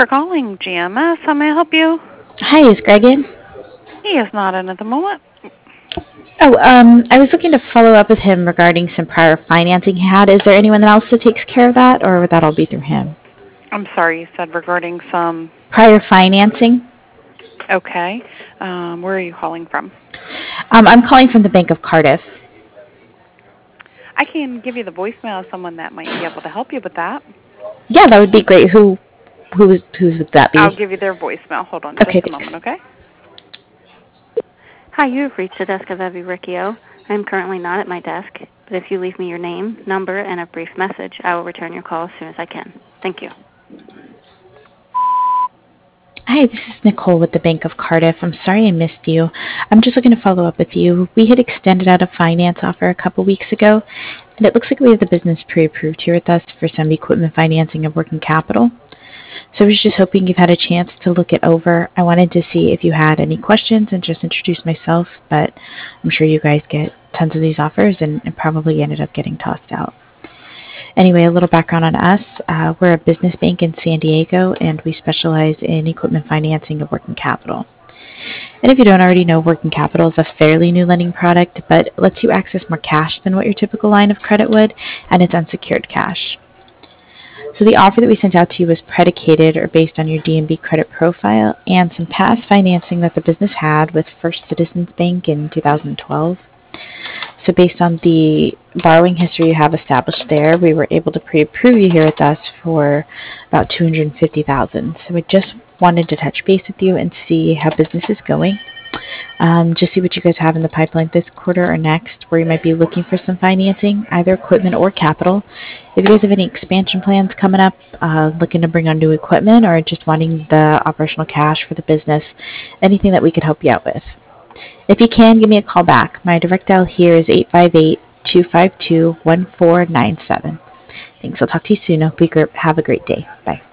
for calling GMS. How may I help you? Hi, is Greg in? He is not in at the moment. Oh, I was looking to follow up with him regarding some prior financing he had. Is there anyone else that takes care of that, or would that all be through him? I'm sorry, you said regarding some. Prior financing? Okay. Where are you calling from? I'm calling from the Bank of Cardiff. I can give you the voicemail of someone that might be able to help you with that. Yeah, that would be great. Who would that be? I'll give you their voicemail. Hold on just Okay, a thanks. moment, okay? Hi, you have reached the desk of Evie Riccio. I am currently not at my desk, but if you leave me your name, number, and a brief message, I will return your call as soon as I can. Thank you. Hi, this is Nicole with the Bank of Cardiff. I'm sorry I missed you. I'm just looking to follow up with you. We had extended out a finance offer a couple weeks ago, and it looks like we have the business pre-approved here with us for some equipment financing and working capital. So I was just hoping you've had a chance to look it over. I wanted to see if you had any questions and just introduce myself, but I'm sure you guys get tons of these offers and probably ended up getting tossed out. Anyway, a little background on us. We're a business bank in San Diego, and we specialize in equipment financing and working capital. And if you don't already know, working capital is a fairly new lending product, but it lets you access more cash than what your typical line of credit would, and it's unsecured cash. So the offer that we sent out to you was predicated or based on your D&B credit profile and some past financing that the business had with First Citizens Bank in 2012. So based on the borrowing history you have established there, we were able to pre-approve you here with us for about $250,000. So we just wanted to touch base with you and see how business is going. Just see what you guys have in the pipeline this quarter or next, where you might be looking for some financing, either equipment or capital. If you guys have any expansion plans coming up, looking to bring on new equipment, or just wanting the operational cash for the business, anything that we could help you out with. If you can, give me a call back. My direct dial here is 858-252-1497. Thanks. I'll talk to you soon. Hope you have a great day. Bye.